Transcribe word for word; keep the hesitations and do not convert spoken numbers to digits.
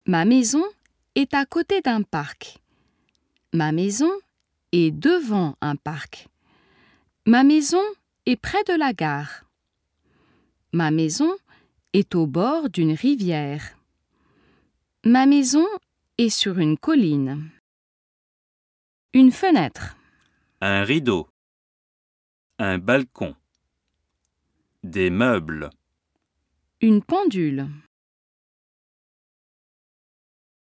Ma maison est à côté d'un parc. Ma maison est devant un parc. Ma maison est près de la gare. Ma maison est au bord d'une rivière. Ma maison est sur une colline. Une fenêtre. Un rideau. Un balcon. Des meubles. Une pendule.